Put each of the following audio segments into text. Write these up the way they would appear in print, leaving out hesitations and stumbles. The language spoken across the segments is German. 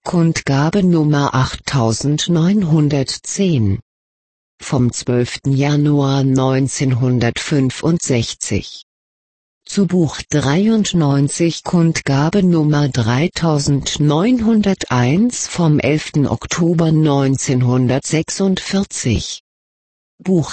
Kundgabe Nummer 8910. Vom 12. Januar 1965. Zu Buch 93 Kundgabe Nummer 3901 vom 11. Oktober 1946. Buch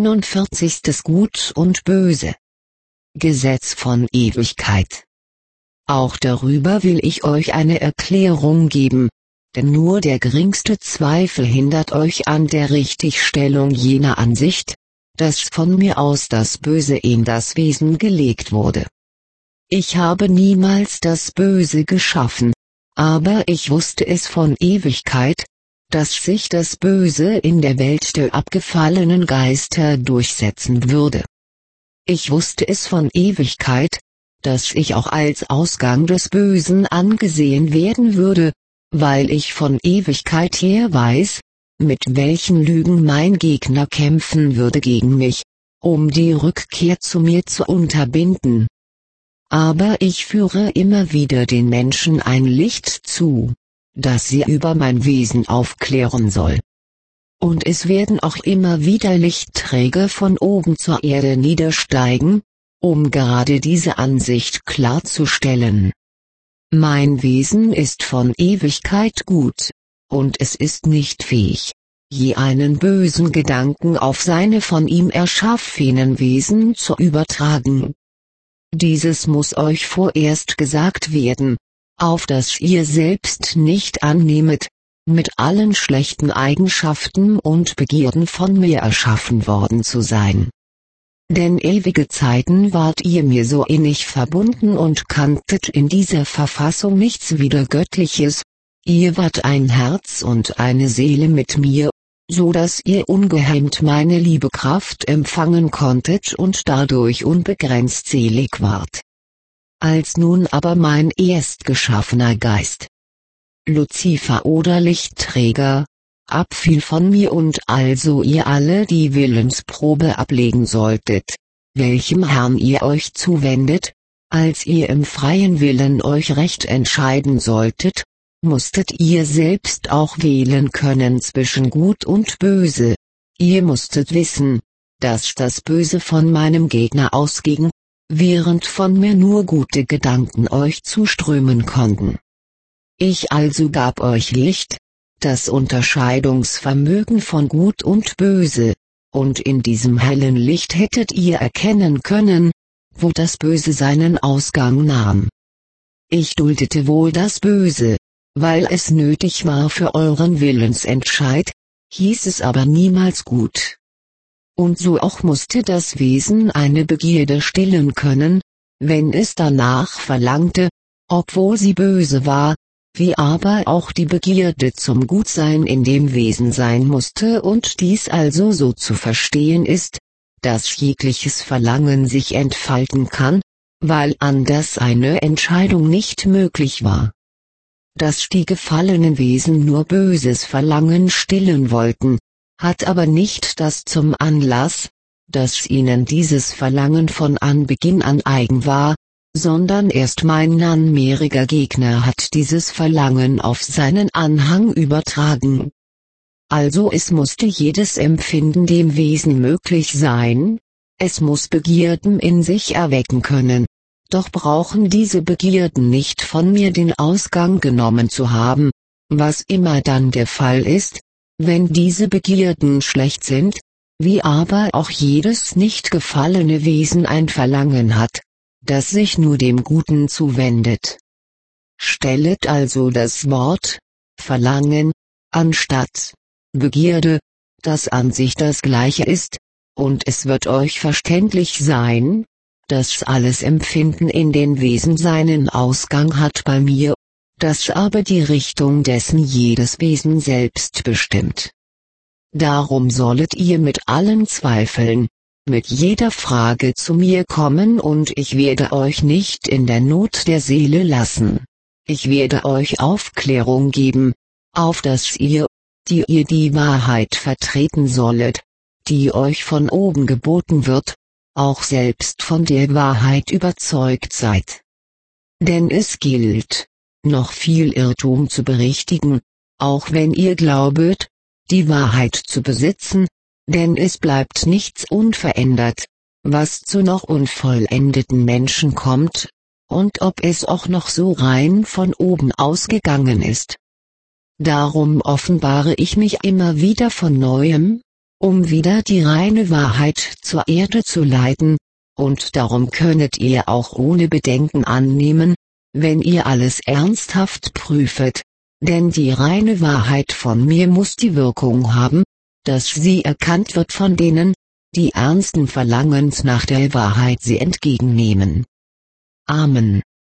49 Gut und Böse. Gesetz von Ewigkeit. Auch darüber will ich euch eine Erklärung geben, denn nur der geringste Zweifel hindert euch an der Richtigstellung jener Ansicht, dass von mir aus das Böse in das Wesen gelegt wurde. Ich habe niemals das Böse geschaffen, aber ich wusste es von Ewigkeit, dass sich das Böse in der Welt der abgefallenen Geister durchsetzen würde. Ich wusste es von Ewigkeit, dass ich auch als Ausgang des Bösen angesehen werden würde, weil ich von Ewigkeit her weiß, mit welchen Lügen mein Gegner kämpfen würde gegen mich, um die Rückkehr zu mir zu unterbinden. Aber ich führe immer wieder den Menschen ein Licht zu, das sie über mein Wesen aufklären soll. Und es werden auch immer wieder Lichtträger von oben zur Erde niedersteigen, um gerade diese Ansicht klarzustellen. Mein Wesen ist von Ewigkeit gut, und es ist nicht fähig, je einen bösen Gedanken auf seine von ihm erschaffenen Wesen zu übertragen. Dieses muss euch vorerst gesagt werden, auf dass ihr selbst nicht annehmet, mit allen schlechten Eigenschaften und Begierden von mir erschaffen worden zu sein. Denn ewige Zeiten wart ihr mir so innig verbunden und kanntet in dieser Verfassung nichts wider Göttliches, ihr wart ein Herz und eine Seele mit mir, so dass ihr ungehemmt meine Liebekraft empfangen konntet und dadurch unbegrenzt selig wart. Als nun aber mein erstgeschaffener Geist, Luzifer oder Lichtträger, abfiel von mir und also ihr alle die Willensprobe ablegen solltet, welchem Herrn ihr euch zuwendet, als ihr im freien Willen euch recht entscheiden solltet, musstet ihr selbst auch wählen können zwischen Gut und Böse. Ihr musstet wissen, dass das Böse von meinem Gegner ausging, während von mir nur gute Gedanken euch zuströmen konnten. Ich also gab euch Licht, das Unterscheidungsvermögen von Gut und Böse, und in diesem hellen Licht hättet ihr erkennen können, wo das Böse seinen Ausgang nahm. Ich duldete wohl das Böse, weil es nötig war für euren Willensentscheid, hieß es aber niemals gut. Und so auch musste das Wesen eine Begierde stillen können, wenn es danach verlangte, obwohl sie böse war, wie aber auch die Begierde zum Gutsein in dem Wesen sein musste und dies also so zu verstehen ist, dass jegliches Verlangen sich entfalten kann, weil anders eine Entscheidung nicht möglich war. Dass die gefallenen Wesen nur böses Verlangen stillen wollten, hat aber nicht das zum Anlass, dass ihnen dieses Verlangen von Anbeginn an eigen war, sondern erst mein nunmehriger Gegner hat dieses Verlangen auf seinen Anhang übertragen. Also es musste jedes Empfinden dem Wesen möglich sein, es muss Begierden in sich erwecken können, doch brauchen diese Begierden nicht von mir den Ausgang genommen zu haben, was immer dann der Fall ist, wenn diese Begierden schlecht sind, wie aber auch jedes nicht gefallene Wesen ein Verlangen hat, das sich nur dem Guten zuwendet. Stellet also das Wort Verlangen anstatt Begierde, das an sich das gleiche ist, und es wird euch verständlich sein, dass alles Empfinden in den Wesen seinen Ausgang hat bei mir, dass aber die Richtung dessen jedes Wesen selbst bestimmt. Darum sollet ihr mit allen Zweifeln, mit jeder Frage zu mir kommen und ich werde euch nicht in der Not der Seele lassen. Ich werde euch Aufklärung geben, auf dass ihr, die ihr die Wahrheit vertreten sollet, die euch von oben geboten wird, auch selbst von der Wahrheit überzeugt seid. Denn es gilt, noch viel Irrtum zu berichtigen, auch wenn ihr glaubet, die Wahrheit zu besitzen, denn es bleibt nichts unverändert, was zu noch unvollendeten Menschen kommt, und ob es auch noch so rein von oben ausgegangen ist. Darum offenbare ich mich immer wieder von neuem, um wieder die reine Wahrheit zur Erde zu leiten, und darum könnet ihr auch ohne Bedenken annehmen, wenn ihr alles ernsthaft prüfet, denn die reine Wahrheit von mir muss die Wirkung haben, dass sie erkannt wird von denen, die ernsten Verlangens nach der Wahrheit sie entgegennehmen. Amen.